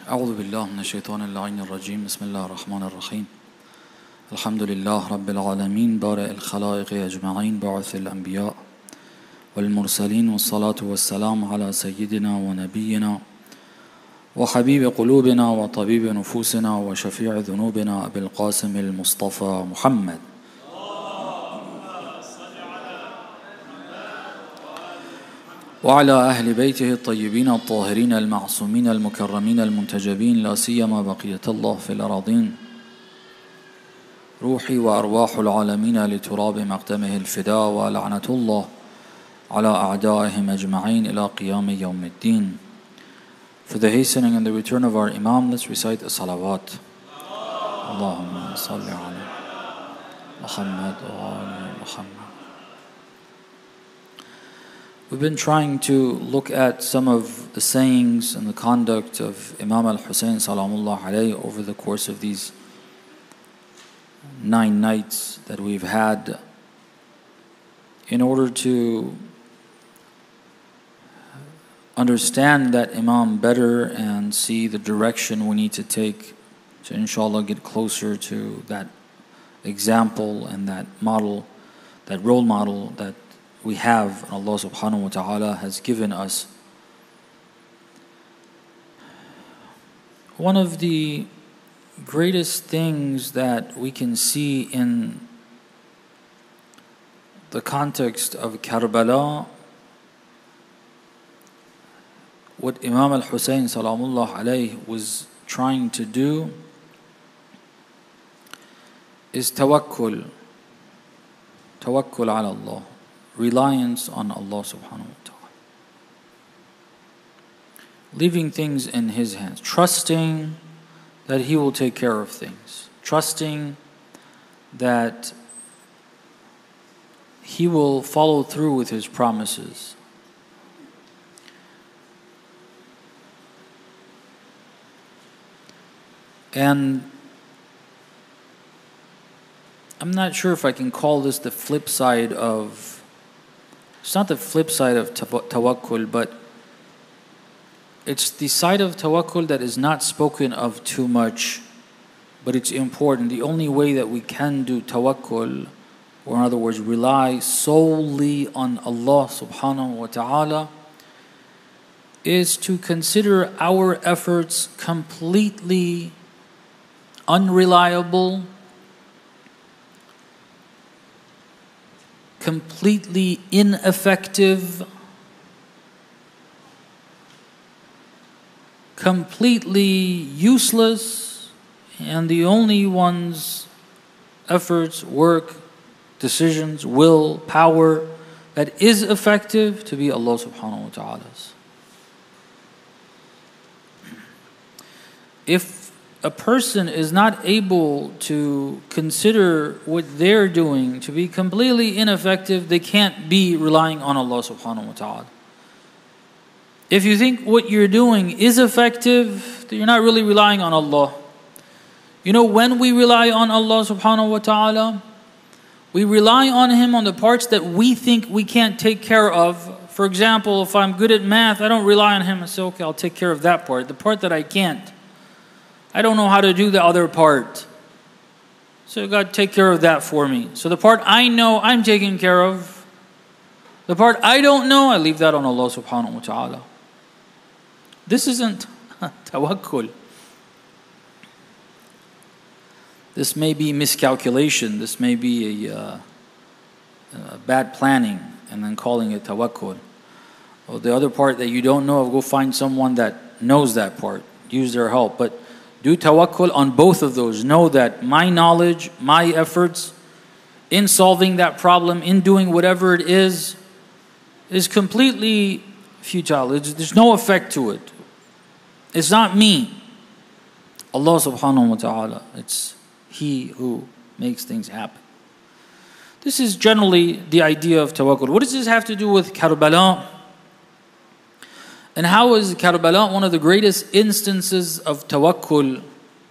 أعوذ بالله من الشيطان اللعين الرجيم. بسم الله الرحمن الرحيم. الحمد لله رب العالمين بارئ الخلائق أجمعين باعث الأنبياء والمرسلين والصلاة والسلام على سيدنا ونبينا وحبيب قلوبنا وطبيب نفوسنا وشفيع ذنوبنا أبي القاسم المصطفى محمد وعلى أهل بيته الطيبين الطاهرين المعصومين المكرمين المنتجبين لا سيما بقية الله في الأراضين روحي وأرواح العالمين لتراب مقدمه الفداء ولعنة الله على أعدائهم أجمعين إلى قيام يوم الدين. For the hastening and the return of our Imam, let's recite a salawat. Allahumma salli ala Muhammad wa ala Muhammad. We've been trying to look at some of the sayings and the conduct of Imam al-Hussein salamullah alayhi over the course of these 9 nights that we've had, in order to understand that Imam better and see the direction we need to take to inshallah get closer to that example and that model, that role model that we have, and Allah subhanahu wa ta'ala has given us. One of the greatest things that we can see in the context of Karbala, what Imam al-Hussein salamullah alayhi was trying to do, is tawakkul ala Allah, reliance on Allah subhanahu wa ta'ala, leaving things in His hands, trusting that He will take care of things, trusting that He will follow through with His promises. And I'm not sure if I can call this the flip side of, it's not the flip side of tawakkul, but it's the side of tawakkul that is not spoken of too much, but it's important. The only way that we can do tawakkul, or in other words, rely solely on Allah subhanahu wa ta'ala, is to consider our efforts completely unreliable, completely ineffective, completely useless, and the only one's efforts, work, decisions, will, power that is effective to be Allah subhanahu wa ta'ala's. If a person is not able to consider what they're doing to be completely ineffective, they can't be relying on Allah subhanahu wa ta'ala. If you think what you're doing is effective, then you're not really relying on Allah. You know when we rely on Allah subhanahu wa ta'ala? We rely on Him on the parts that we think we can't take care of. For example, if I'm good at math, I don't rely on Him and say, okay, I'll take care of that part. The part that I can't, I don't know how to do the other part, so God, take care of that for me. So the part I know, I'm taking care of. The part I don't know, I leave that on Allah subhanahu wa ta'ala. This isn't tawakkul. This may be miscalculation. This may be a bad planning and then calling it tawakkul. Or the other part that you don't know, go find someone that knows that part. Use their help. But do tawakkul on both of those. Know that my knowledge, my efforts in solving that problem, in doing whatever it is completely futile. There's no effect to it. It's not me. Allah subhanahu wa ta'ala. It's He who makes things happen. This is generally the idea of tawakkul. What does this have to do with Karbala? And how is Karbala one of the greatest instances of tawakkul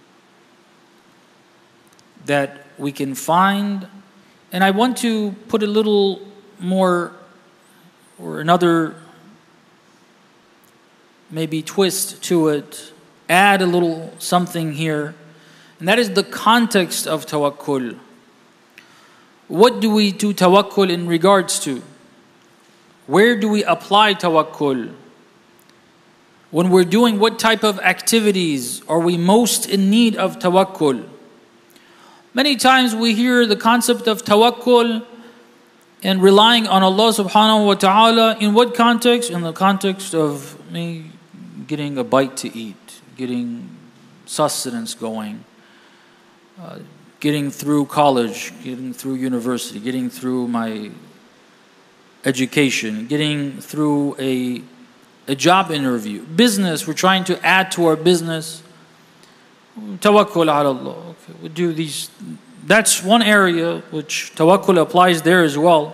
that we can find? And I want to put a little more, or another maybe twist to it, add a little something here, and that is the context of tawakkul. What do we do tawakkul in regards to? Where do we apply tawakkul? When we're doing what type of activities are we most in need of tawakkul? Many times we hear the concept of tawakkul and relying on Allah subhanahu wa ta'ala. In what context? In the context of me getting a bite to eat, getting sustenance going, getting through college, getting through university, getting through my education, getting through a job interview, business, we're trying to add to our business. Tawakkul ala Allah. Okay, we do these. That's one area which tawakkul applies there as well.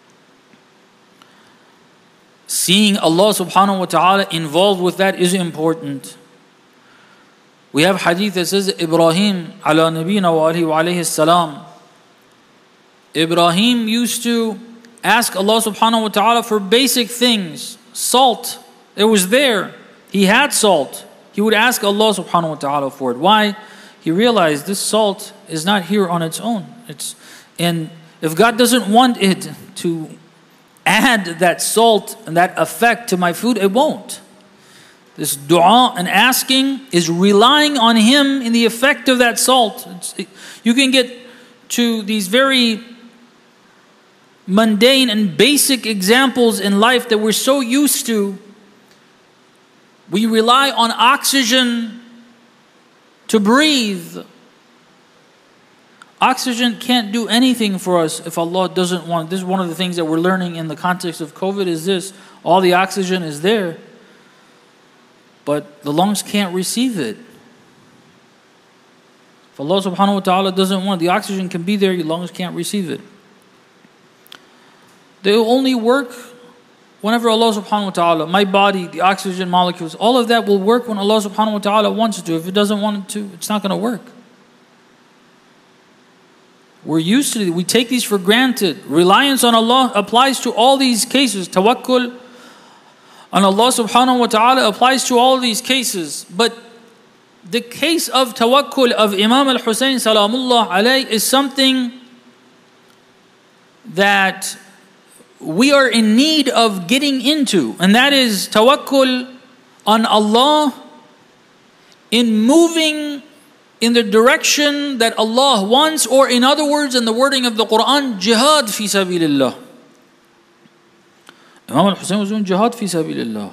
Seeing Allah subhanahu wa ta'ala involved with that is important. We have hadith that says Ibrahim ala nabina wa alayhi salam. Ibrahim used to ask Allah subhanahu wa ta'ala for basic things. Salt, it was there. He had salt. He would ask Allah subhanahu wa ta'ala for it. Why? He realized this salt is not here on its own. And if God doesn't want it to add that salt and that effect to my food, it won't. This dua and asking is relying on Him in the effect of that salt. You can get to these very mundane and basic examples in life that we're so used to. We rely on oxygen to breathe. Oxygen can't do anything for us if Allah doesn't want. This is one of the things that we're learning in the context of COVID is this. All the oxygen is there, but the lungs can't receive it. If Allah subhanahu wa ta'ala doesn't want, the oxygen can be there, your lungs can't receive it. They will only work whenever Allah subhanahu wa ta'ala, my body, the oxygen molecules, all of that will work when Allah subhanahu wa ta'ala wants it to. If it doesn't want it to, it's not going to work. We're used to it. We take these for granted. Reliance on Allah applies to all these cases. Tawakkul on Allah subhanahu wa ta'ala applies to all these cases. But the case of tawakkul of Imam al-Hussein salamullah alayh is something that we are in need of getting into. And that is tawakkul on Allah in moving in the direction that Allah wants, or in other words, in the wording of the Quran, jihad fi sabilillah. Imam al-Hussein was doing jihad fi sabilillah.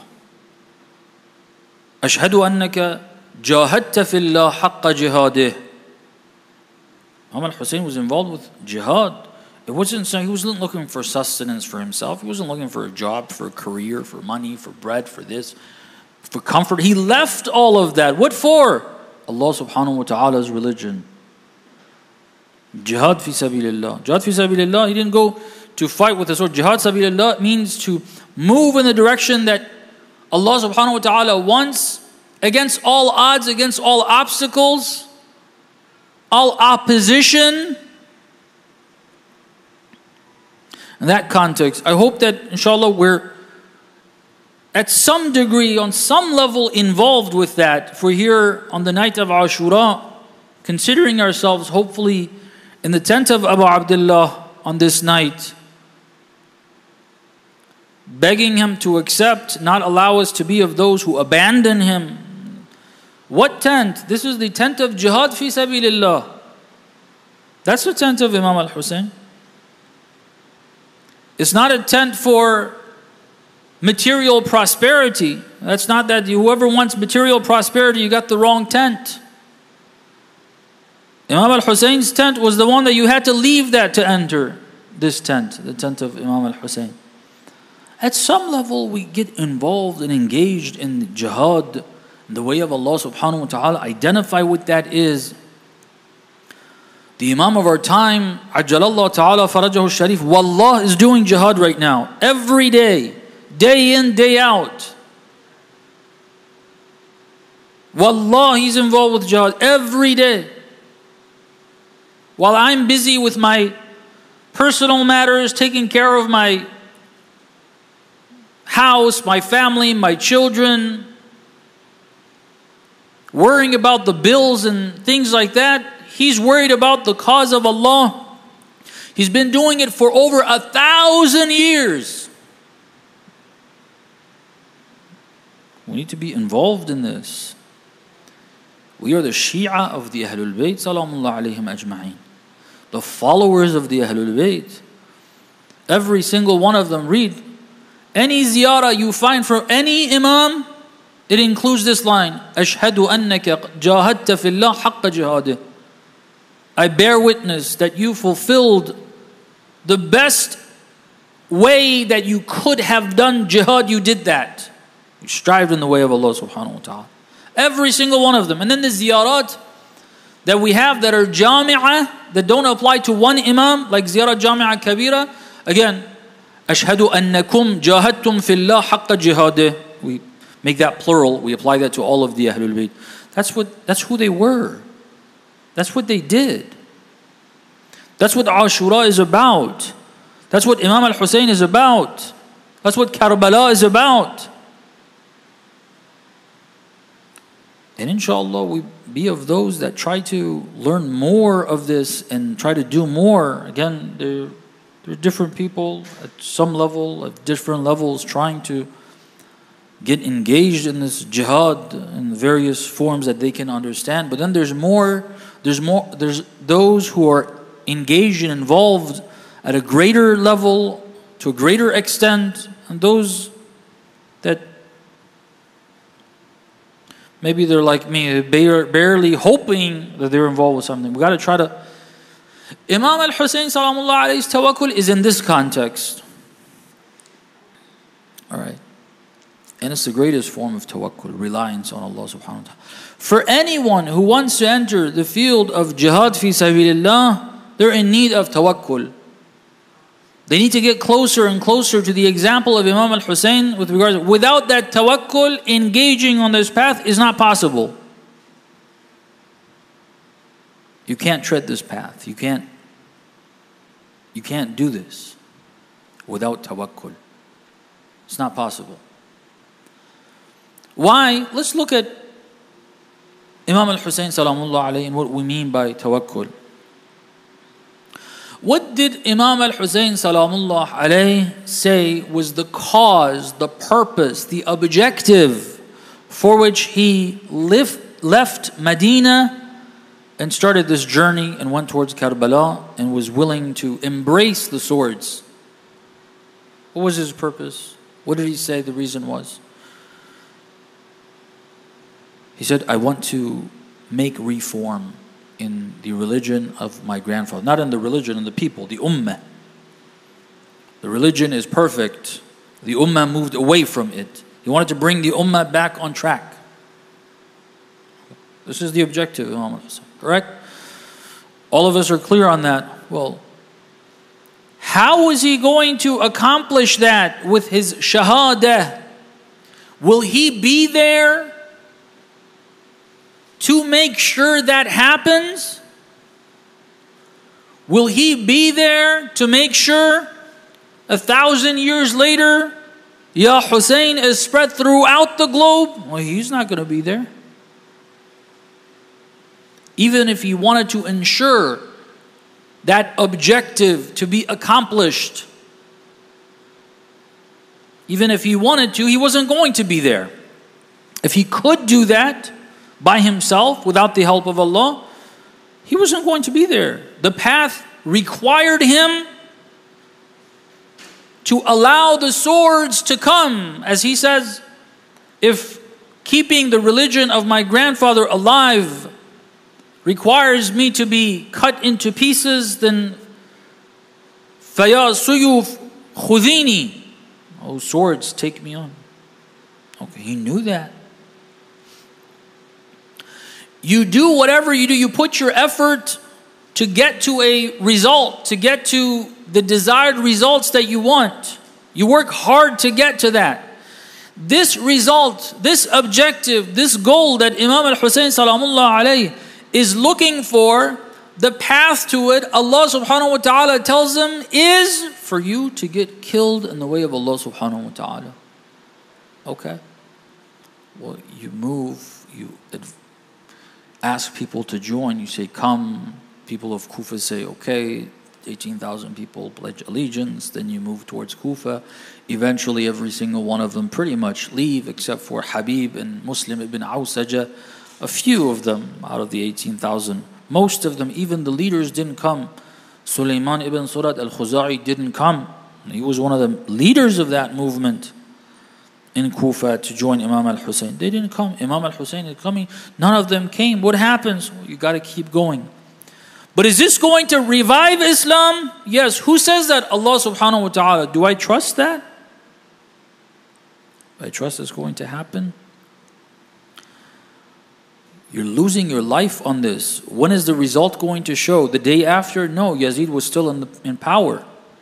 Ashhadu annaka jahadta fillah haqqa jihadih. Imam al-Hussein was involved with jihad. It wasn't saying he wasn't looking for sustenance for himself. He wasn't looking for a job, for a career, for money, for bread, for this, for comfort. He left all of that. What for? Allah subhanahu wa ta'ala's religion. Jihad fi sabilillah. Jihad fi sabilillah, he didn't go to fight with a sword. Jihad fi sabilillah means to move in the direction that Allah subhanahu wa ta'ala wants, against all odds, against all obstacles, all opposition. In that context, I hope that inshallah we're at some degree, on some level involved with that. If we're here on the night of Ashura, considering ourselves hopefully in the tent of Abu Abdullah on this night, begging him to accept, not allow us to be of those who abandon him. What tent? This is the tent of jihad fi sabilillah. That's the tent of Imam al-Hussein. It's not a tent for material prosperity. That's not that whoever wants material prosperity, you got the wrong tent. Imam al-Hussein's tent was the one that you had to leave that to enter this tent, the tent of Imam al-Hussein. At some level we get involved and engaged in jihad, in the way of Allah subhanahu wa ta'ala, identify what that is. The Imam of our time, Ajjalallah ta'ala farajahu sharif, wallah, is doing jihad right now. Every day, day in, day out. Wallah, he's involved with jihad every day. While I'm busy with my personal matters, taking care of my house, my family, my children, worrying about the bills and things like that. He's worried about the cause of Allah. He's been doing it for over 1,000 years. We need to be involved in this. We are the Shia of the Ahlul Bayt, salamullah alayhim ajma'in. The followers of the Ahlul Bayt. Every single one of them, read any ziyarah you find from any imam, it includes this line, Ashhadu annaka jahadta fillah haqqa jihadih. I bear witness that you fulfilled the best way that you could have done jihad, you did that. You strived in the way of Allah subhanahu wa ta'ala. Every single one of them. And then the ziyarat that we have that are jami'ah, that don't apply to one imam, like ziyarat jami'ah kabira. Again, Ashhadu annakum jahadtum fillah haqqa jihadih. We make that plural. We apply that to all of the Ahlul Bayt. That's who they were. That's what they did. That's what Ashura is about. That's what Imam al-Hussein is about. That's what Karbala is about. And inshallah, we be of those that try to learn more of this and try to do more. Again, there are different people at some level, at different levels, trying to get engaged in this jihad in various forms that they can understand. But then there's those who are engaged and involved at a greater level, to a greater extent, and those that maybe they're like me, barely hoping that they're involved with something. We got to try to. Imam al-Hussein salamullah alayhi's tawakkul is in this context. All right. And it's the greatest form of tawakkul, reliance on Allah subhanahu wa ta'ala. For anyone who wants to enter the field of jihad fi sabilillah, they're in need of tawakkul. They need to get closer and closer to the example of Imam al-Hussein with regards. Without that tawakkul, engaging on this path is not possible. You can't tread this path. You can't do this without tawakkul. It's not possible. Why? Let's look at Imam al-Hussein salamullah alayhi and what we mean by tawakkul. What did Imam al-Hussein salamullah alayhi say was the cause, the purpose, the objective for which he left Medina and started this journey and went towards Karbala and was willing to embrace the swords? What was his purpose? What did he say the reason was? He said, I want to make reform in the religion of my grandfather. Not in the religion of the people, the ummah. The religion is perfect. The ummah moved away from it. He wanted to bring the ummah back on track. This is the objective, Imam al-Hussein. Correct? All of us are clear on that. Well, how is he going to accomplish that with his shahadah? Will he be there to make sure that happens? Will he be there to make sure 1,000 years later, Ya Hussein is spread throughout the globe? Well, he's not going to be there. Even if he wanted to ensure that objective to be accomplished, even if he wanted to, he wasn't going to be there. If he could do that by himself, without the help of Allah, he wasn't going to be there. The path required him to allow the swords to come. As he says, if keeping the religion of my grandfather alive requires me to be cut into pieces, then فَيَا سُيُوفْ خُذِينِي. Oh, swords, take me on. Okay, he knew that. You do whatever you do, you put your effort to get to a result, to get to the desired results that you want. You work hard to get to that. This result, this objective, this goal that Imam al-Hussein salamullah alayhi is looking for, the path to it, Allah subhanahu wa ta'ala tells him, is for you to get killed in the way of Allah subhanahu wa ta'ala. Okay? Well, you move, ask people to join. You say, come. People of Kufa say, okay. 18,000 people pledge allegiance. Then you move towards Kufa. Eventually, every single one of them pretty much leave, except for Habib and Muslim ibn Awsaja. A few of them out of the 18,000. Most of them, even the leaders, didn't come. Sulaiman ibn Surat al-Khuza'i didn't come. He was one of the leaders of that movement in Kufa to join Imam al-Hussein. They didn't come. Imam al-Hussein is coming. None of them came. What happens? Well, you got to keep going. But is this going to revive Islam? Yes. Who says that? Allah subhanahu wa ta'ala. Do I trust that? Do I trust it's going to happen? You're losing your life on this. When is the result going to show? The day after? No, Yazid was still in power.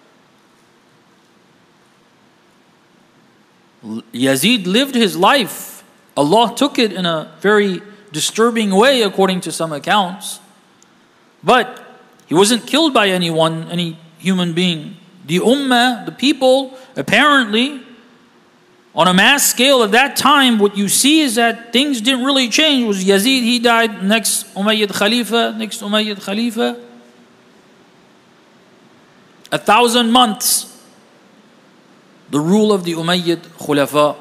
Yazid lived his life. Allah took it in a very disturbing way according to some accounts. But he wasn't killed by anyone, any human being. The ummah, the people, apparently, on a mass scale at that time, what you see is that things didn't really change. It was Yazid, he died, next Umayyad Khalifa, next Umayyad Khalifa. 1,000 months, the rule of the Umayyad Khulafa.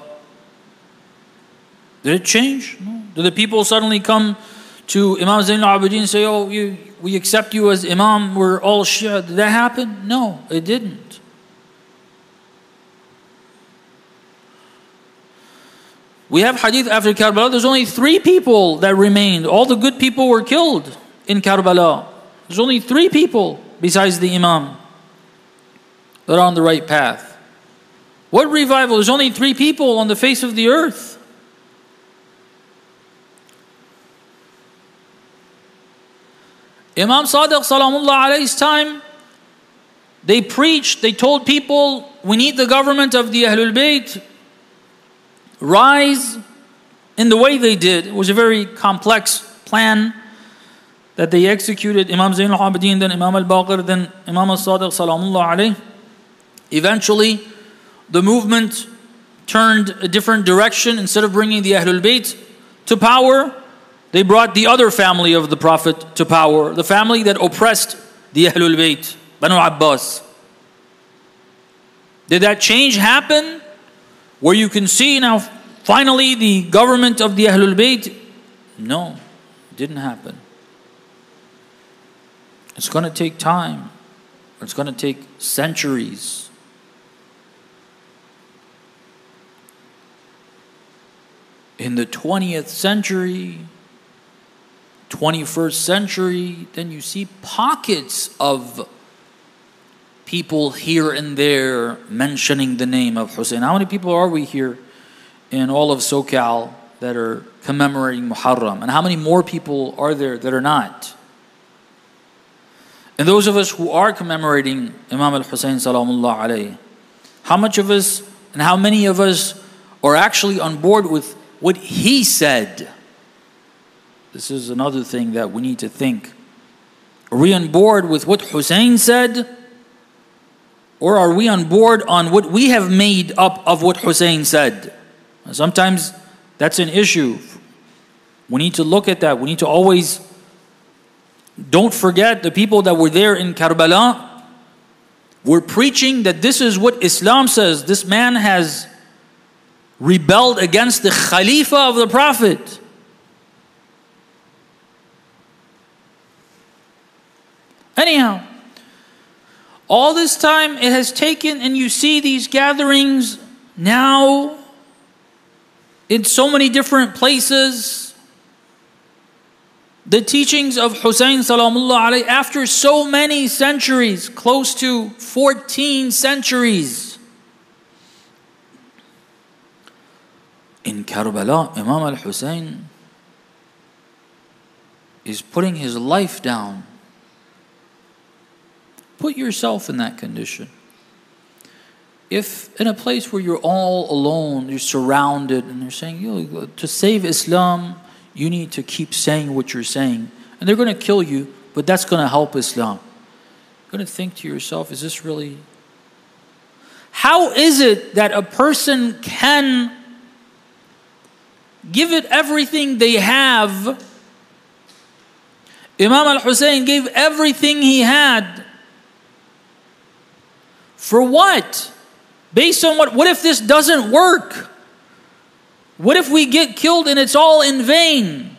Did it change? No. Did the people suddenly come to Imam Zayn al-Abidin and say, oh, we accept you as Imam, we're all Shia? Did that happen? No, it didn't. We have hadith after Karbala, there's only 3 people that remained. All the good people were killed in Karbala. There's only 3 people besides the Imam that are on the right path. What revival? There's only 3 people on the face of the earth. Imam Sadiq Salamullah alayhi's time, they preached, they told people, we need the government of the Ahlul Bayt rise in the way they did. It was a very complex plan that they executed. Imam Zayn al-Abidin, then Imam al-Baqir, then Imam al-Sadiq Salamullah alayh. Eventually, the movement turned a different direction. Instead of bringing the Ahlul Bayt to power, they brought the other family of the Prophet to power, the family that oppressed the Ahlul Bayt, Banu Abbas. Did that change happen? Where you can see now finally the government of the Ahlul Bayt? No, it didn't happen. It's going to take time. It's going to take centuries. In the 20th century, 21st century, then you see pockets of people here and there mentioning the name of Hussein. How many people are we here in all of SoCal that are commemorating Muharram? And how many more people are there that are not? And those of us who are commemorating Imam al-Hussein salamullah alayhi, how much of us and how many of us are actually on board with what he said? This is another thing that we need to think. Are we on board with what Hussein said? Or are we on board on what we have made up of what Hussein said? Sometimes that's an issue. We need to look at that. We need to always, don't forget the people that were there in Karbala were preaching that this is what Islam says. This man has rebelled against the Khalifa of the Prophet. Anyhow, all this time it has taken, and you see these gatherings now in so many different places. The teachings of Hussein salamullah alayhi after so many centuries, close to 14 centuries. In Karbala, Imam al-Hussein is putting his life down. Put yourself in that condition. If in a place where you're all alone, you're surrounded, and they're saying, to save Islam, you need to keep saying what you're saying. And they're going to kill you, but that's going to help Islam. You're going to think to yourself, is this really? How is it that a person can give it everything they have Imam al-Hussein gave everything he had. For what? Based on what? What if this doesn't work? What if we get killed and it's all in vain?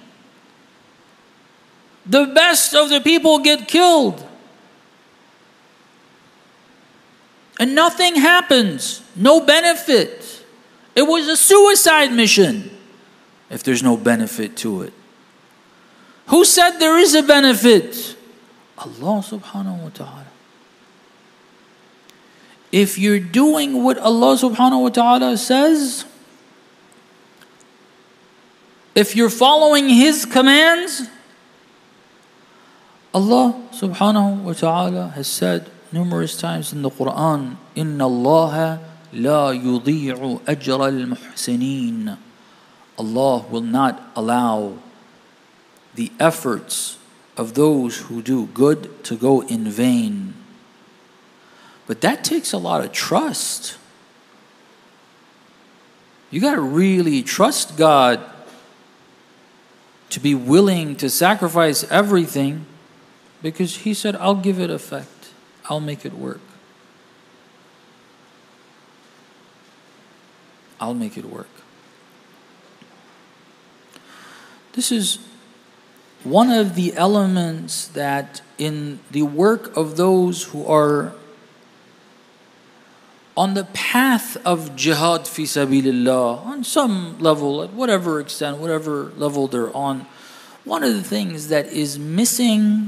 The best of the people get killed. And nothing happens. No benefit. It was a suicide mission if there's no benefit to it. Who said there is a benefit? Allah subhanahu wa ta'ala. If you're doing what Allah subhanahu wa ta'ala says, if you're following His commands, Allah subhanahu wa ta'ala has said numerous times in the Quran, إِنَّ اللَّهَ لَا يُضِيعُ أَجْرَ الْمُحْسِنِينَ. Allah will not allow the efforts of those who do good to go in vain. But that takes a lot of trust. You got to really trust God to be willing to sacrifice everything, because He said, I'll give it effect. I'll make it work. I'll make it work. This is one of the elements that in the work of those who are on the path of jihad fi sabilillah, on some level, at whatever extent, whatever level they're on, one of the things that is missing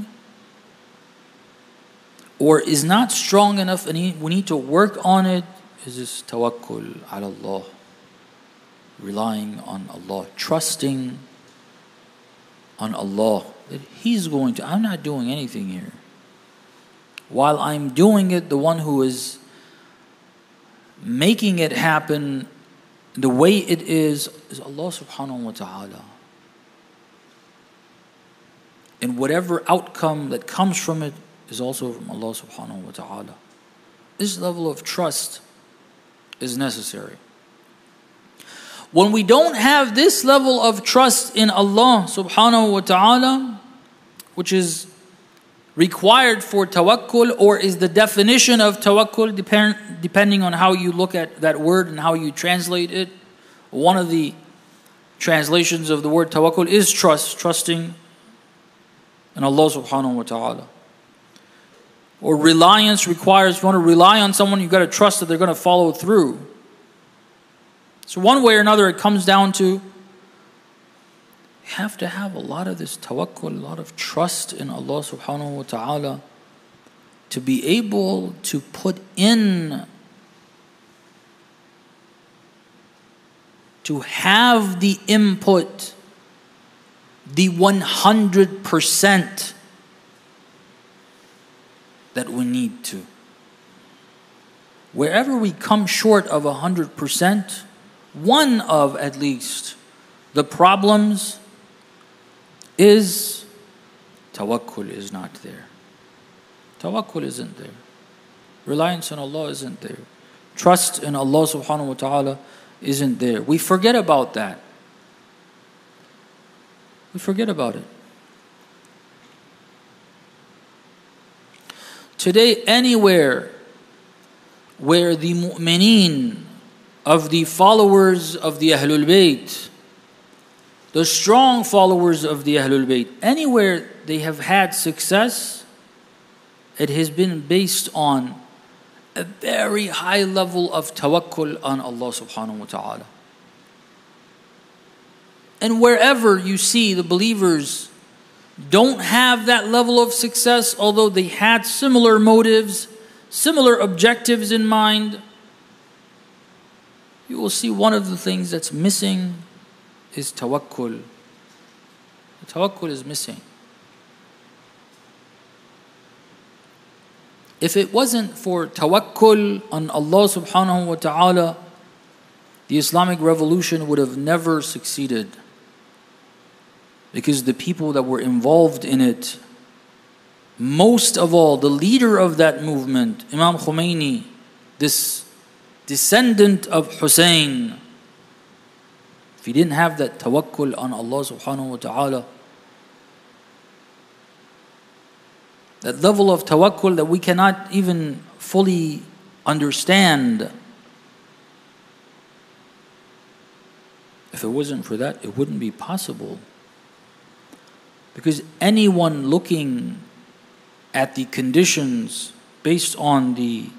or is not strong enough and we need to work on it is this tawakkul ala Allah, relying on Allah, trusting on Allah, that He's going to, I'm not doing anything here. While I'm doing it, the one who is making it happen the way it is Allah subhanahu wa ta'ala. And whatever outcome that comes from it is also from Allah subhanahu wa ta'ala. This level of trust is necessary. When we don't have this level of trust in Allah subhanahu wa ta'ala, which is required for tawakkul, or is the definition of tawakkul, depending on how you look at that word and how you translate it. One of the translations of the word tawakkul is trust, trusting in Allah subhanahu wa ta'ala. Or reliance requires, if you want to rely on someone, you've got to trust that they're going to follow through. So one way or another, it comes down to, you have to have a lot of this tawakkul, a lot of trust in Allah subhanahu wa ta'ala to be able to put in, to have the input, the 100% that we need to. Wherever we come short of 100%, one of at least the problems is tawakkul is not there. Tawakkul isn't there. Reliance on Allah isn't there. Trust in Allah subhanahu wa ta'ala isn't there. We forget about that. We forget about it. Today, anywhere where the mu'mineen of the followers of the Ahlul Bayt, the strong followers of the Ahlul Bayt, anywhere they have had success, it has been based on a very high level of tawakkul on Allah subhanahu wa ta'ala. And wherever you see the believers don't have that level of success, although they had similar motives, similar objectives in mind, you will see one of the things that's missing is tawakkul. The tawakkul is missing. If it wasn't for tawakkul on Allah subhanahu wa ta'ala, the Islamic revolution would have never succeeded. Because the people that were involved in it, most of all, the leader of that movement, Imam Khomeini, this descendant of Hussein, if he didn't have that tawakkul on Allah subhanahu wa ta'ala, that level of tawakkul that we cannot even fully understand. If it wasn't for that, it wouldn't be possible. Because anyone looking at the conditions based on the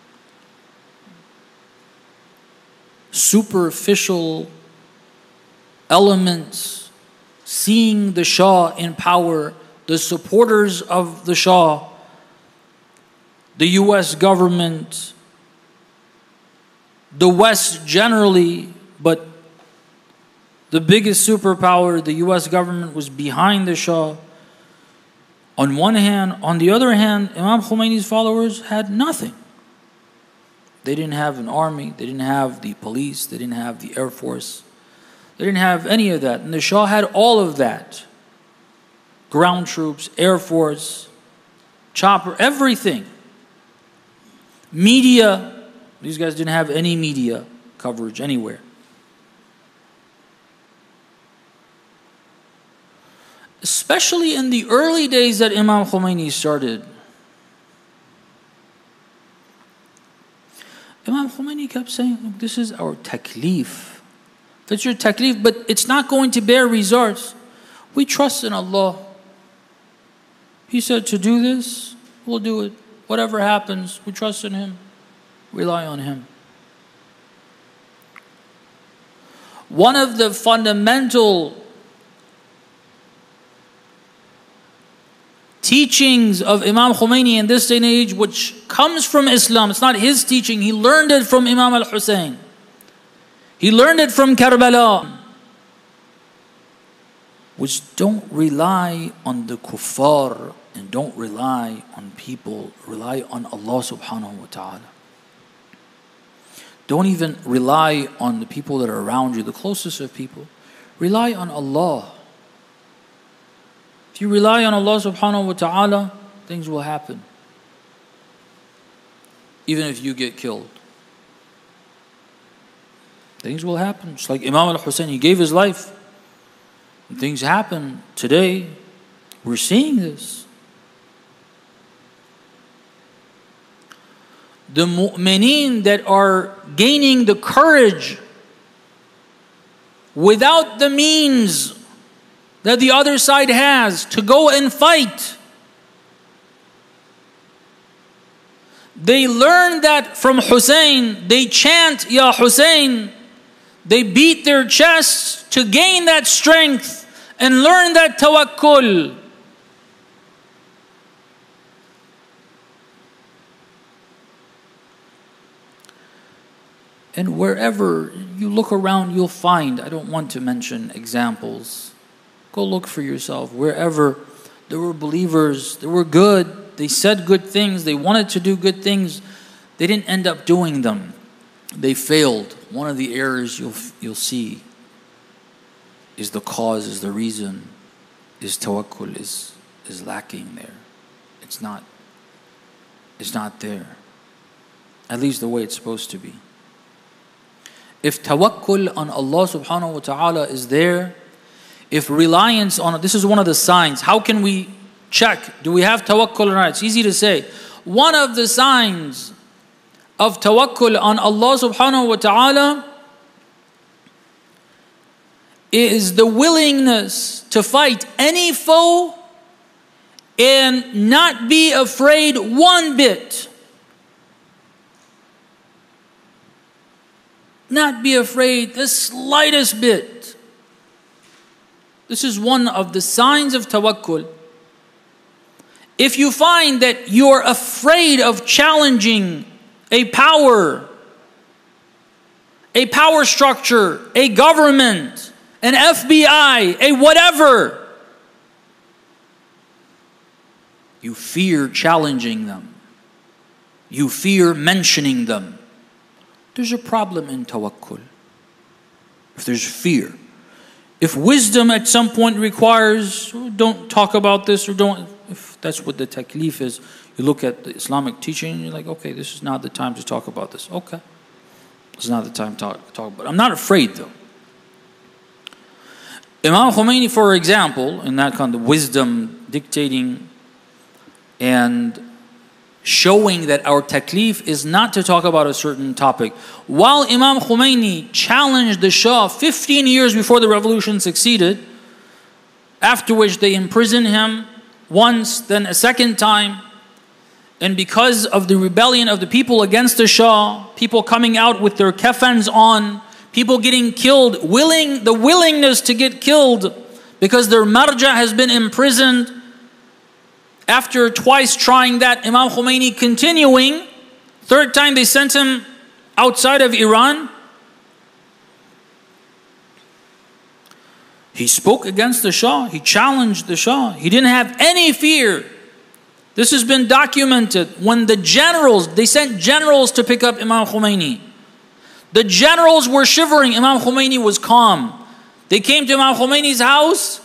superficial elements, seeing the Shah in power, the supporters of the Shah, the US government, the West generally, but the biggest superpower, the US government, was behind the Shah. On one hand, on the other hand, Imam Khomeini's followers had nothing. They didn't have an army, they didn't have the police, they didn't have the air force, they didn't have any of that. And the Shah had all of that. Ground troops, air force, chopper, everything. Media, these guys didn't have any media coverage anywhere. Especially in the early days that Imam Khomeini started. Imam Khomeini kept saying, look, this is our taklif. That's your taklif, but it's not going to bear results. We trust in Allah. He said to do this, we'll do it. Whatever happens, we trust in Him. Rely on Him. One of the fundamental teachings of Imam Khomeini in this day and age, which comes from Islam, it's not his teaching, he learned it from Imam al-Hussein. He learned it from Karbala. Which don't rely on the kuffar and don't rely on people, rely on Allah subhanahu wa ta'ala. Don't even rely on the people that are around you, the closest of people. Rely on Allah. If you rely on Allah subhanahu wa ta'ala, things will happen. Even if you get killed. Things will happen. Just like Imam al-Hussein, he gave his life. And things happen today. We're seeing this. The mu'mineen that are gaining the courage without the means that the other side has to go and fight. They learn that from Hussein. They chant, Ya Hussein. They beat their chests to gain that strength and learn that tawakkul. And wherever you look around, you'll find, I don't want to mention examples. Go look for yourself. Wherever there were believers, they were good, they said good things, they wanted to do good things, they didn't end up doing them. They failed. One of the errors you'll see is the cause, is the reason, is tawakkul is lacking there. It's not there. At least the way it's supposed to be. If tawakkul on Allah subhanahu wa ta'ala is there, if reliance on it, this is one of the signs. How can we check? Do we have tawakkul or not? It's easy to say. One of the signs of tawakkul on Allah subhanahu wa ta'ala is the willingness to fight any foe and not be afraid one bit. Not be afraid the slightest bit. This is one of the signs of tawakkul. If you find that you're afraid of challenging a power structure, a government, an FBI, a whatever, you fear challenging them. You fear mentioning them. There's a problem in tawakkul. If there's fear. If wisdom at some point requires, don't talk about this, or don't, if that's what the taklif is, you look at the Islamic teaching and you're like, okay, this is not the time to talk about this. Okay. It's not the time to talk about it. I'm not afraid though. Imam Khomeini, for example, in that kind of wisdom dictating and showing that our taklif is not to talk about a certain topic. While Imam Khomeini challenged the Shah 15 years before the revolution succeeded, after which they imprisoned him once, then a second time, and because of the rebellion of the people against the Shah, people coming out with their kafans on, people getting killed, the willingness to get killed because their marja has been imprisoned. After twice trying that, Imam Khomeini continuing, third time they sent him outside of Iran. He spoke against the Shah, he challenged the Shah, he didn't have any fear. This has been documented. When the generals, they sent generals to pick up Imam Khomeini. The generals were shivering, Imam Khomeini was calm. They came to Imam Khomeini's house.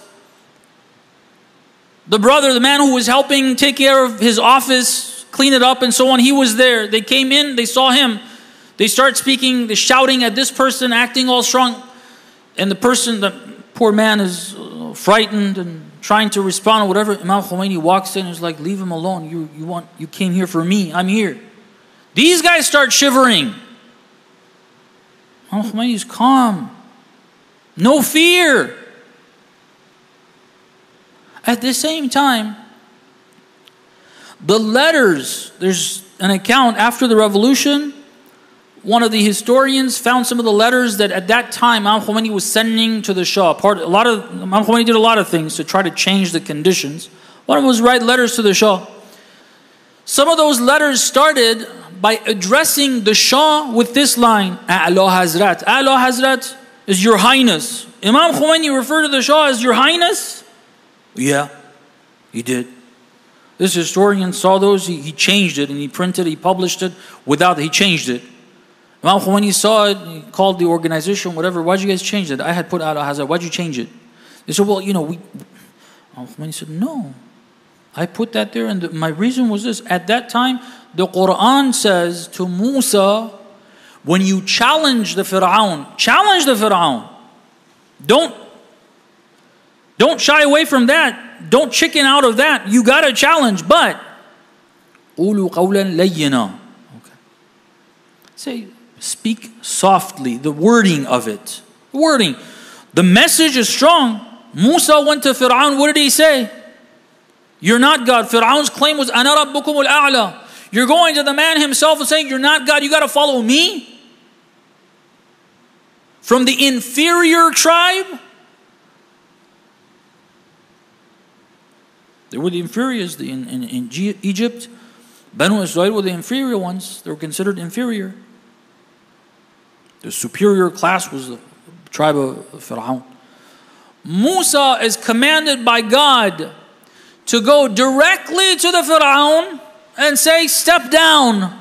The brother, the man who was helping take care of his office, clean it up and so on, he was there. They came in, they saw him. They start speaking, they're shouting at this person, acting all strong. And the person, the poor man is frightened and trying to respond or whatever. Imam Khomeini walks in and is like, leave him alone. You came here for me, I'm here. These guys start shivering. Imam Khomeini is calm. No fear. At the same time, the letters, there's an account after the revolution, one of the historians found some of the letters that at that time Imam Khomeini was sending to the Shah. Imam Khomeini did a lot of things to try to change the conditions. One of them was write letters to the Shah. Some of those letters started by addressing the Shah with this line, A'la Hazrat. A'la Hazrat is Your Highness. Imam Khomeini referred to the Shah as Your Highness? Yeah, he did. This historian saw those, he changed it and he printed, he published it he changed it. Imam Khomeini saw it, he called the organization, whatever, why'd you guys change it? I had put A'la Hazrat, why'd you change it? They said, well, Imam Khomeini said, no, I put that there and my reason was this. At that time, the Quran says to Musa, when you challenge the Fir'aun. Don't shy away from that. Don't chicken out of that. You got to challenge, but قُولُوا قَوْلًا لَيِّنًا. Okay. Say, speak softly, the wording of it. The wording. The message is strong. Musa went to Fir'aun, what did he say? You're not God. Fir'aun's claim was, أَنَا رَبُّكُمُ الْأَعْلَى. You're going to the man himself and saying, you're not God, you got to follow me? From the inferior tribe? They were the inferiors in Egypt. Banu Israel were the inferior ones. They were considered inferior. The superior class was the tribe of Fir'aun. Musa is commanded by God to go directly to the Fir'aun and say, step down.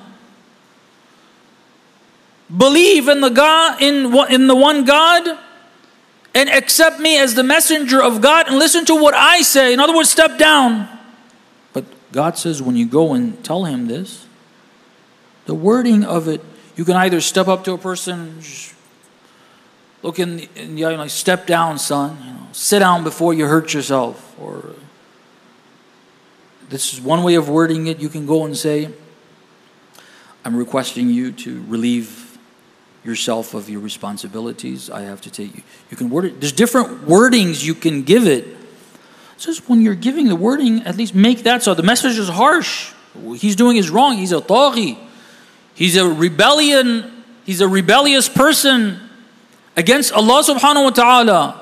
Believe in the God, in the one God, and accept me as the messenger of God and listen to what I say. In other words, step down. But God says when you go and tell him this, the wording of it, you can either step up to a person, look in the eye, like, step down, son. Sit down before you hurt yourself. Or this is one way of wording it. You can go and say, I'm requesting you to relieve yourself of your responsibilities. I have to take you. You can word it. There's different wordings you can give it. It's just when you're giving the wording, at least make that so. The message is harsh. He's doing is wrong. He's a taghi. He's a rebellious person against Allah subhanahu wa ta'ala.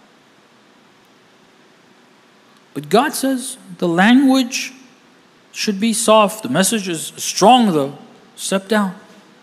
But God says the language should be soft. The message is strong though. Step down.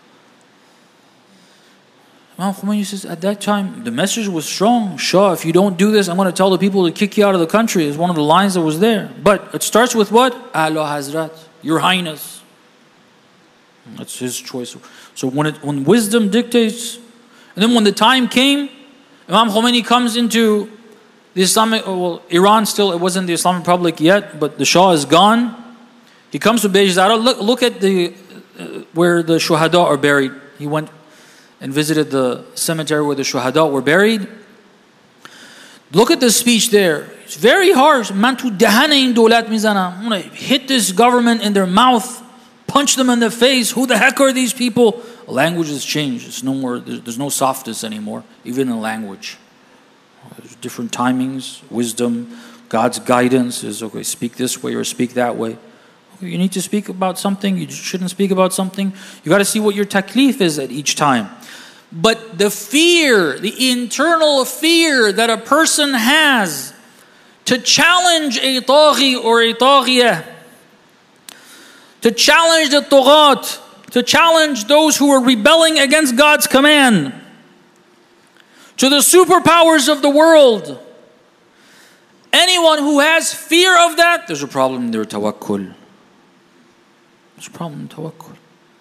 Imam Khomeini says, at that time, the message was strong. Shah, if you don't do this, I'm going to tell the people to kick you out of the country. Is one of the lines that was there. But it starts with what? A'la Hazrat, Your Highness. That's his choice. So when wisdom dictates, and then when the time came, Imam Khomeini comes into the Islamic, Iran still, it wasn't the Islamic Republic yet, but the Shah is gone. He comes to Beij Zahra. Look at where the Shuhada are buried. He went and visited the cemetery where the Shuhada were buried. Look at the speech there. It's very harsh. Man to dahana in dolat mizana. I'm going to hit this government in their mouth, punch them in the face. Who the heck are these people? Language has changed. It's no more. There's no softness anymore, even in language. There's different timings, wisdom, God's guidance is okay. Speak this way or speak that way. You need to speak about something. You shouldn't speak about something. You got to see what your taklif is at each time. But the fear, the internal fear that a person has to challenge a taghi or a taghiyah, to challenge the tughat, to challenge those who are rebelling against God's command, to the superpowers of the world. Anyone who has fear of that, there's a problem in their tawakkul. There's a problem in tawakkul.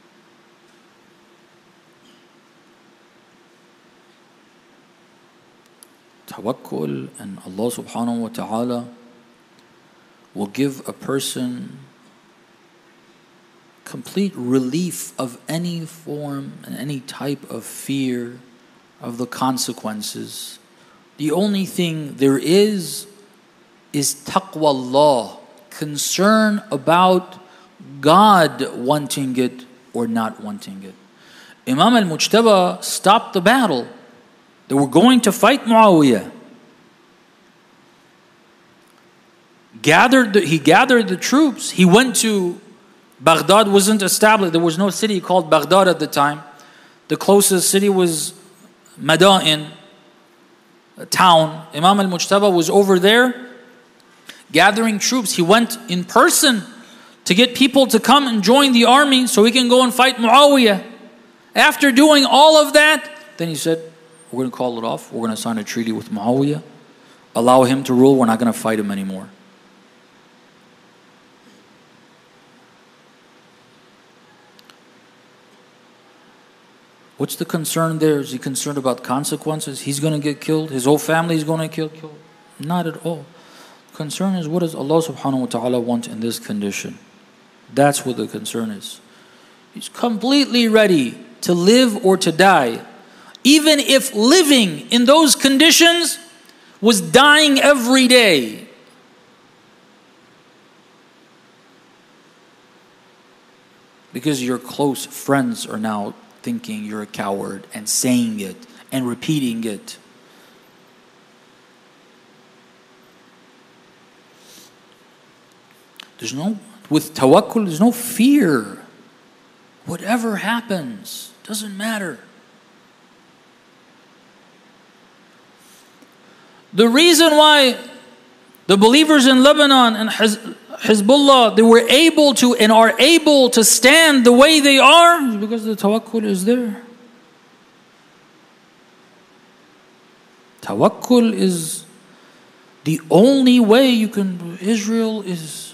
Tawakkul and Allah subhanahu wa ta'ala will give a person complete relief of any form and any type of fear of the consequences. The only thing there is taqwa Allah, concern about God wanting it or not wanting it. Imam al-Mujtaba stopped the battle. They were going to fight Muawiyah. He gathered the troops. He went to Baghdad. Wasn't established. There was no city called Baghdad at the time. The closest city was Madain, a town. Imam al-Mujtaba was over there gathering troops. He went in person to get people to come and join the army so he can go and fight Muawiyah. After doing all of that, then he said, we're going to call it off. We're going to sign a treaty with Muawiyah. Allow him to rule. We're not going to fight him anymore. What's the concern there? Is he concerned about consequences? He's going to get killed. His whole family is going to get killed. Not at all. Concern is, what does Allah subhanahu wa ta'ala want in this condition? That's what the concern is. He's completely ready to live or to die. Even if living in those conditions was dying every day. Because your close friends are now thinking you're a coward and saying it and repeating it. With tawakkul, there's no fear. Whatever happens, doesn't matter. The reason why the believers in Lebanon and Hezbollah, they were able to and are able to stand the way they are is because the tawakkul is there. Tawakkul is the only way you can. Israel is.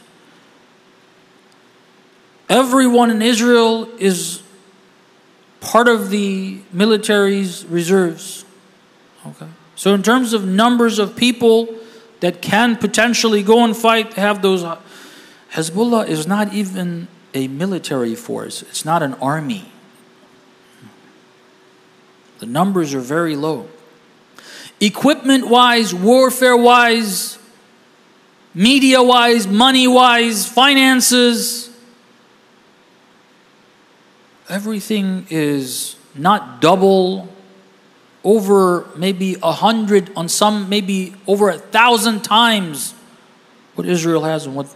Everyone in Israel is part of the military's reserves. Okay. So in terms of numbers of people that can potentially go and fight, have those. Hezbollah is not even a military force. It's not an army. The numbers are very low. Equipment-wise, warfare-wise, media-wise, money-wise, finances, everything is not double, over maybe 100, on some maybe over 1,000 times what Israel has and what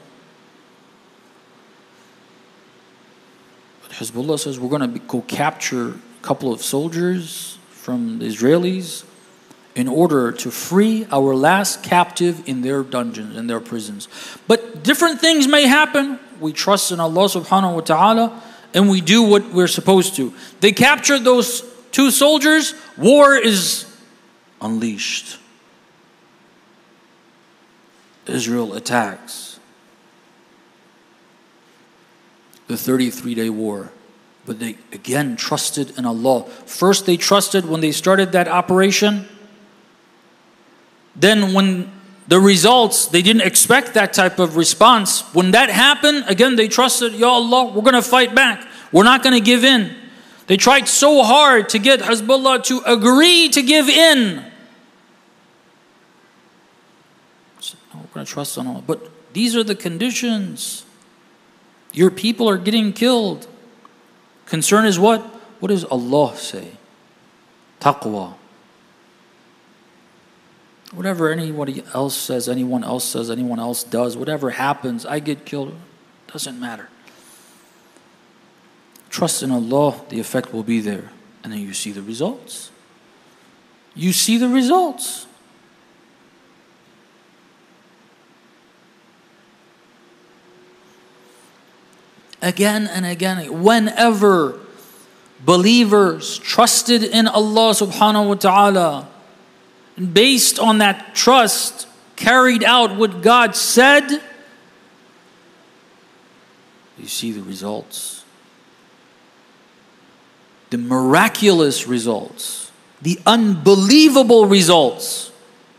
Hezbollah says. We're going to go capture a couple of soldiers from the Israelis in order to free our last captive in their dungeons, in their prisons. But different things may happen. We trust in Allah subhanahu wa ta'ala and we do what we're supposed to. They captured those 2 soldiers. War is unleashed. Israel attacks. The 33-day war. But they again trusted in Allah. First they trusted when they started that operation. Then when the results, they didn't expect that type of response. When that happened, again they trusted, Ya Allah, we're going to fight back. We're not going to give in. They tried so hard to get Hezbollah to agree to give in. No, going to trust on Allah. But these are the conditions. Your people are getting killed. Concern is what? What does Allah say? Taqwa. Whatever anybody else says, anyone else does, whatever happens, I get killed, doesn't matter. Trust in Allah, the effect will be there. And then you see the results. You see the results. Again and again, whenever believers trusted in Allah subhanahu wa ta'ala, based on that trust, carried out what God said, you see the results. The miraculous results. The unbelievable results.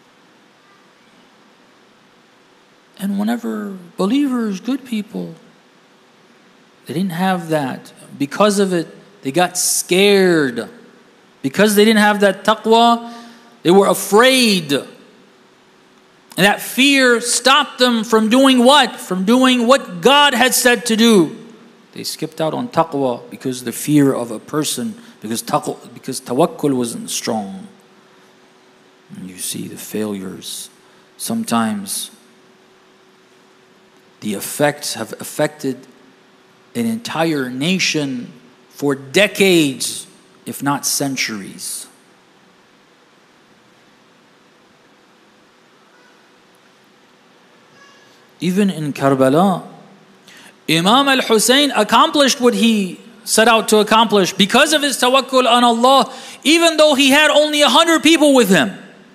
And whenever believers, good people, they didn't have that. Because of it, they got scared. Because they didn't have that taqwa, they were afraid. And that fear stopped them from doing what? From doing what God had said to do. They skipped out on taqwa because the fear of a person, because tawakkul wasn't strong. And you see the failures. Sometimes the effects have affected an entire nation for decades, if not centuries. Even in Karbala, Imam al-Hussein accomplished what he set out to accomplish because of his tawakkul on Allah, even though he had only 100 people with him.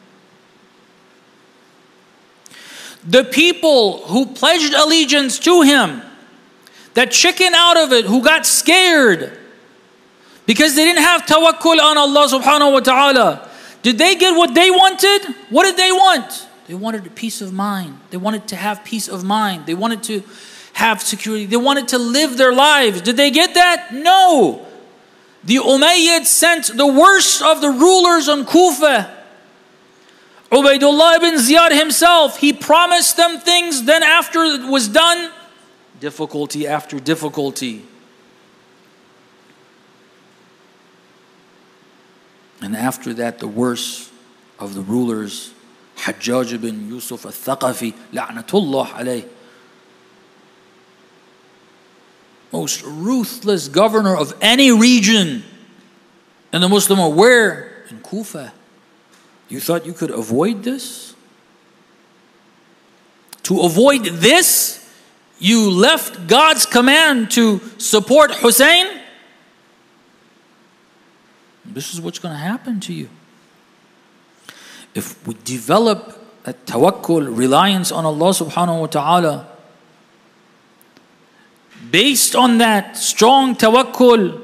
The people who pledged allegiance to him, that chicken out of it, who got scared because they didn't have tawakkul on Allah subhanahu wa ta'ala, did they get what they wanted? What did they want? They wanted a peace of mind. They wanted to have peace of mind. They wanted to have security. They wanted to live their lives. Did they get that? No. The Umayyads sent the worst of the rulers on Kufa. Ubaidullah ibn Ziyad himself, he promised them things, then after it was done, difficulty after difficulty. And after that, the worst of the rulers, Hajjaj ibn Yusuf al-Thaqafi, la'natullah alayh, most ruthless governor of any region in the Muslim world. Where? In Kufa. You thought you could avoid this? To avoid this, you left God's command to support Hussein? This is what's going to happen to you. If we develop a tawakkul, reliance on Allah subhanahu wa ta'ala, based on that strong tawakkul,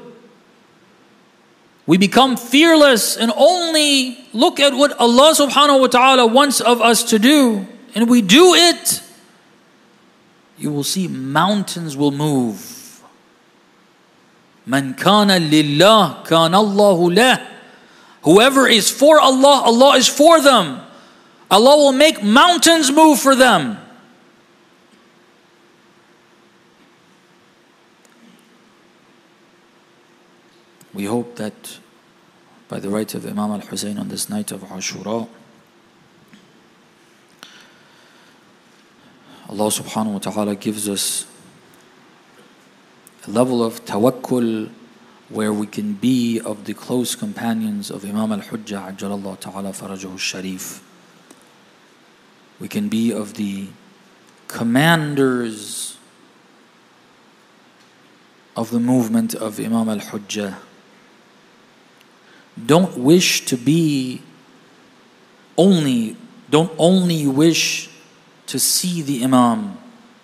we become fearless and only look at what Allah subhanahu wa ta'ala wants of us to do, and we do it, you will see mountains will move. Man kana lillah, kana Allahu lah. Whoever is for Allah, Allah is for them. Allah will make mountains move for them. We hope that by the right of Imam al-Hussein on this night of Ashura, Allah subhanahu wa ta'ala gives us a level of tawakkul where we can be of the close companions of Imam al-Hujjah ajjalallahu ta'ala farajahu sharif. We can be of the commanders of the movement of Imam al-Hujjah. Don't only wish to see the Imam.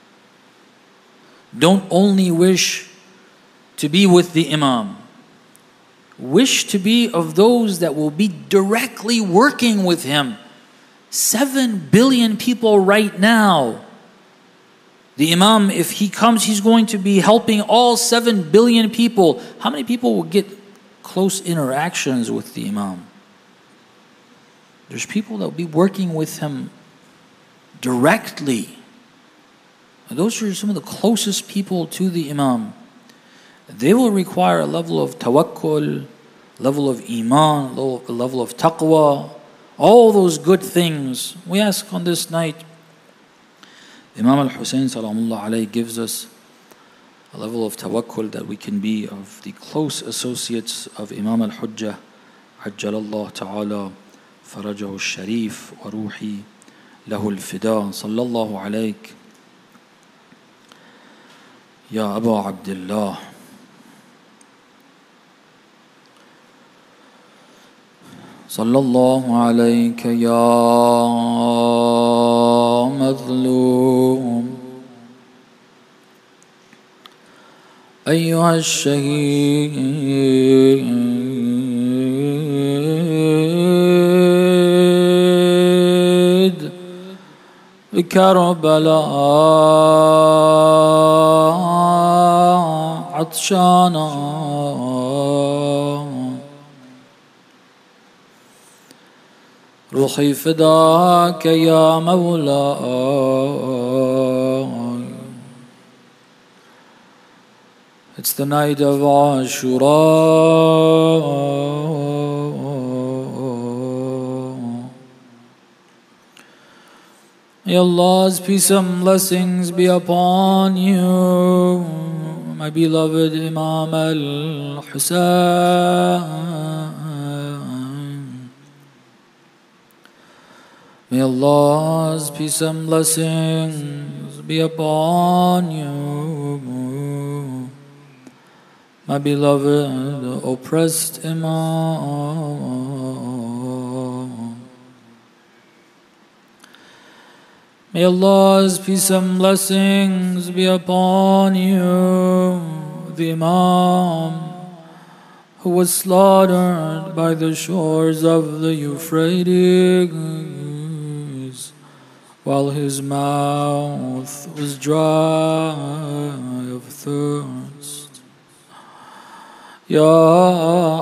Don't only wish to be with the Imam. Wish to be of those that will be directly working with him. 7 billion people right now. The Imam, if he comes, he's going to be helping all 7 billion people. How many people will get close interactions with the Imam? There's people that will be working with him directly. And those are some of the closest people to the Imam. They will require a level of tawakkul, level of iman, a level of taqwa, all those good things. We ask on this night, Imam al-Hussein salamullah alayhi gives us a level of tawakkul that we can be of the close associates of Imam al-Hujjah, ajjalallah ta'ala farajahu al-sharif wa ruhi lahu al-fida, sallallahu alayk ya Abu Abdullah. صلى الله عليك يا مظلوم أيها الشهيد بكربلاء عطشانا روحي فداك يا مولاي. It's the night of Ashura. May Allah's peace and blessings be upon you, my beloved Imam al-Hussein. May Allah's peace and blessings be upon you, my beloved oppressed Imam. May Allah's peace and blessings be upon you, the Imam who was slaughtered by the shores of the Euphrates, while his mouth was dry of thirst. Ya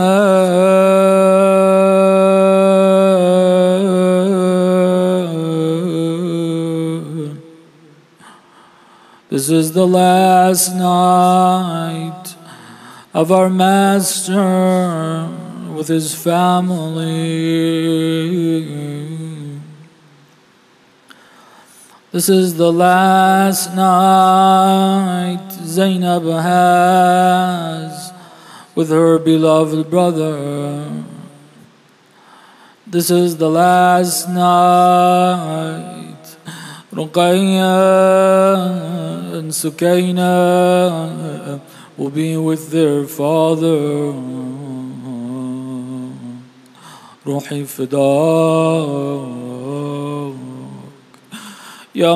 Hussein, this is the last night of our Master with his family. This is the last night Zainab has with her beloved brother. This is the last night Ruqayya and Sukayna will be with their father. Ruhi fidak Ya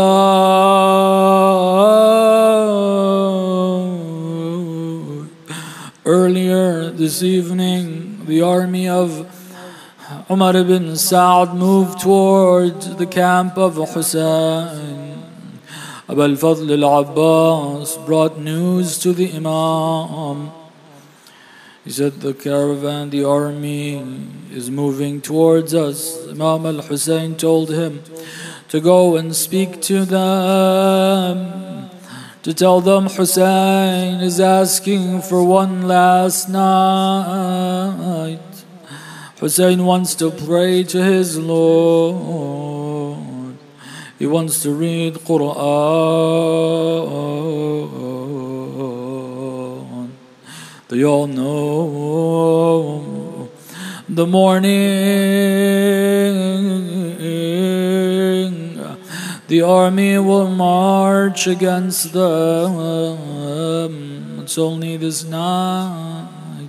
Mawla. Earlier this evening, the army of Umar ibn Sa'd moved towards the camp of Hussein. Abu al-Fadl al-Abbas brought news to the Imam. He said, the caravan, the army is moving towards us. Imam al-Hussein told him to go and speak to them, to tell them Hussein is asking for one last night. Hussein wants to pray to his Lord. He wants to read Quran. They all know the morning the army will march against them. It's only this night.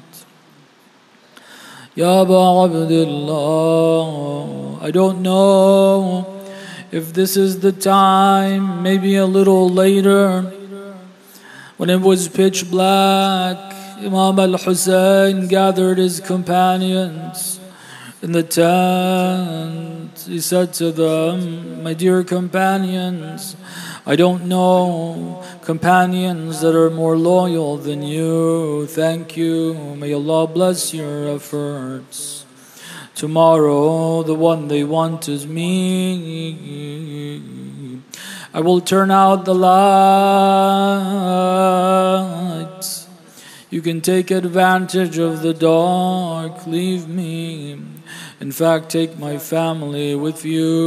Ya Abu Abdullah, I don't know if this is the time, maybe a little later, when it was pitch black, Imam al-Hussein gathered his companions in the tent. He said to them, my dear companions, I don't know companions that are more loyal than you. Thank you. May Allah bless your efforts. Tomorrow the one they want is me. I will turn out the lights. You can take advantage of the dark. Leave me. In fact, take my family with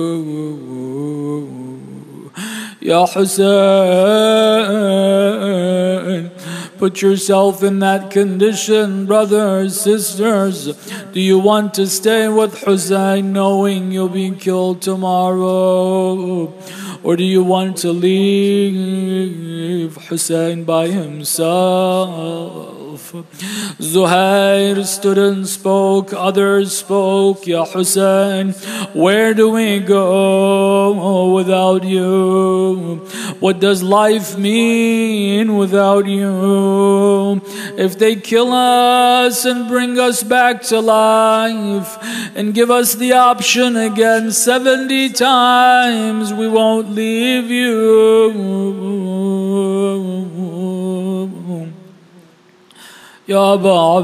you. Ya Hussein, put yourself in that condition, brothers, sisters. Do you want to stay with Hussein knowing you'll be killed tomorrow? Or do you want to leave Hussein by himself? Zuhair stood and spoke, others spoke. Ya Hussein, where do we go without you? What does life mean without you? If they kill us and bring us back to life and give us the option again 70 times, we won't leave you. Ya Aba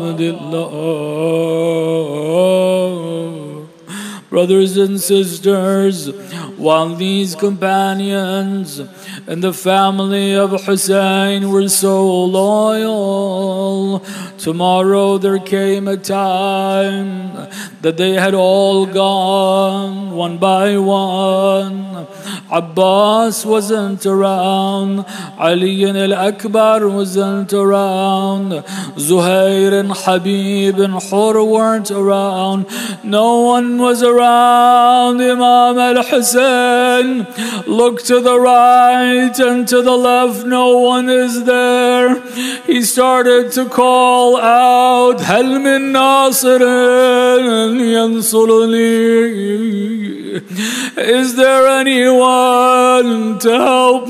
Abdullah. Brothers and sisters, while these companions and the family of Hussein were so loyal, tomorrow there came a time that they had all gone one by one. Abbas wasn't around, Ali al-Akbar wasn't around, Zuhair and Habib and Hur weren't around, no one was around. Imam al-Hussein looked to the right and to the left, no one is there. He started to call out, Hal min nasirin yansuruni? Is there anyone to help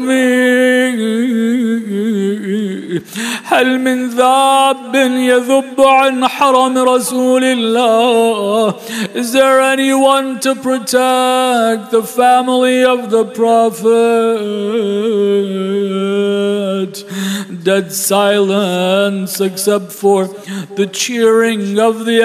me? هل من ذاب يذب عن حرم رسول الله? Is there anyone to protect the family of the Prophet? Dead silence except for the cheering of the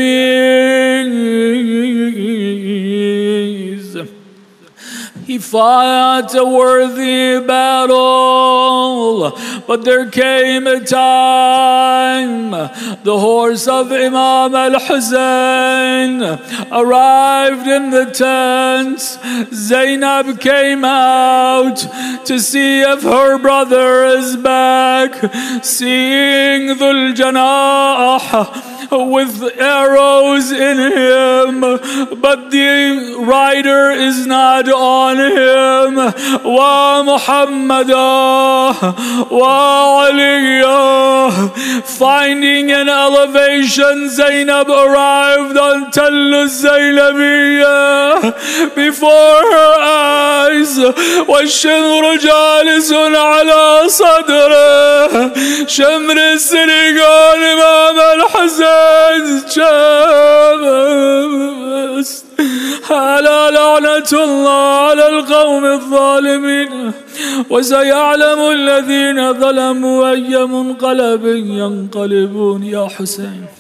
enemies. He fought a worthy battle, but there came a time the horse of Imam al-Hussein arrived in the tent. Zainab came out to see if her brother is back, seeing Dhul Janah with arrows in him, but the rider is not on him. Wa Muhammadah wa Aliyah. Finding an elevation, Zainab arrived on Tall Zainabiyah. Before her eyes والشمر جالس على صدره. شمر السنغال إمام الحسين شمس. ألا لعنة الله على القوم الظالمين. وسيعلم الذين ظلموا أي منقلب ينقلبون. يا حسين.